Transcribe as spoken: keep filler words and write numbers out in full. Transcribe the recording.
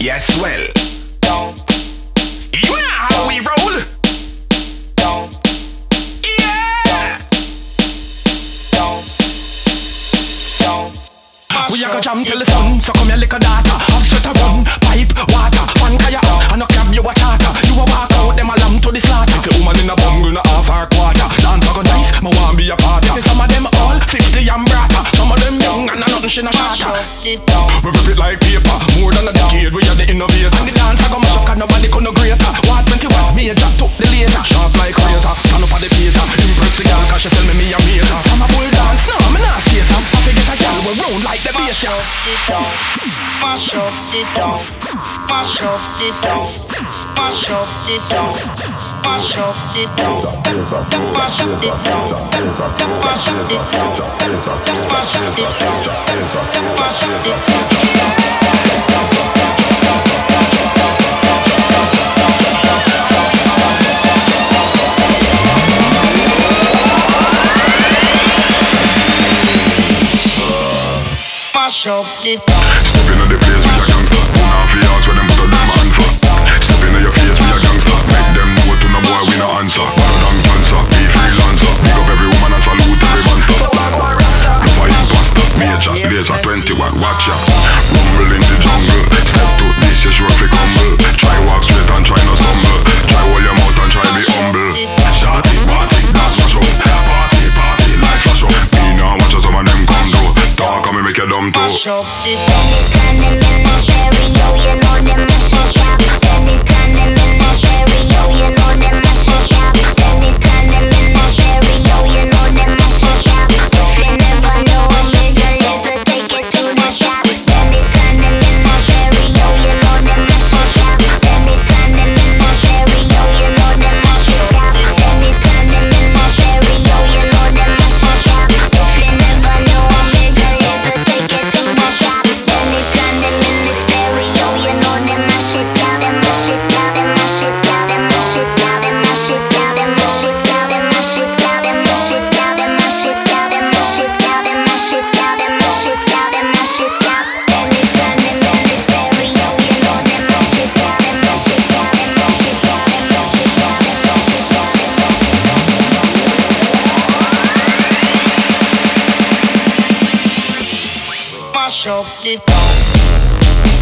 Yes, well. You know how we roll. Yeah. We a go jam till the sun. So come here, little data. Have sweat a run, pipe, water, fan kaya. And no cab you a charter. You a walk out, them a lamb to the slaughter. It's a woman in a bungle, no half her quarter. Dance a go nice, me want be a party. Some of them all fifty and brata. Some of them young and a nothing she no shatter. We rip it like paper, more than a decade. We are the innovator. And the dance a go mash up, 'cause nobody could no greater. What twenty-one major took the laser. Sharp like razor, stand up for the pacer. Impress the girl 'cause she tell me me a mazer. I'm a bull dance, no I'm not chaser. I forget a girl we round like the bass. Mash up the down, mash up the down, mash up the down, mash up the down, mash up the down, mash up the down, mash up the down, mash up the down, mash up the down. Mash up the Step inna the place with a gangster. Who now fi ask where them put them hand for? Step inna your face with a gangster. Make them know to no boy we no answer. Better than cancer, be freelancer. Pick up every woman and salute every monster. Look for imposter, major, laser twenty-one, watch ya. Rumble in the jungle. Step to this, you sure fi crumble. Try walk straight and try no stumble. Try hold your mouth and try be humble. Shawty, party, that's mash up. Party, party, like flash up. Me now watch as some of them come do. Talk and me make you dumb too. mash up the Anytime them in the stereo, you know them mash it up. Anytime them in the stereo, you know them mash it up. Anytime them in the stereo, you know them mash it up. If you never know a major laser, take it to the shop. Anytime them in the stereo, you know them mash it up. Anytime them in the stereo, you know them mash it up. Anytime them in the stereo, you know them mash it up. If you never know a major laser, take it to the shop. Anytime them in the stereo, you know them mash it up. Them mash it up, them mash it up, them mash it up, them mash it up, them mash it up, them mash it up, them mash it up, them mash it up, them mash it up, them mash it up, them mash it up, them mash it up. Anytime them in the stereo, you know them mash it up, them mash it up, them mash it up, them mash it up, them mash it up, them mash it up. mash up the down.